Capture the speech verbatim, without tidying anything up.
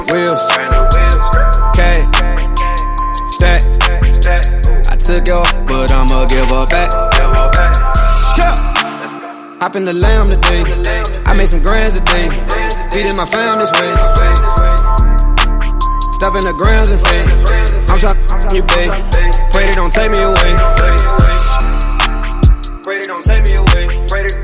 wheels, cash, stack. I took your, but I'ma give her back. Hop in the lamb today. I made some grands today. Feeding my fam this way. Stuff in the grounds and fade. I'm trying you, babe. Pray they don't take me away. Pray they don't take me away. Pray they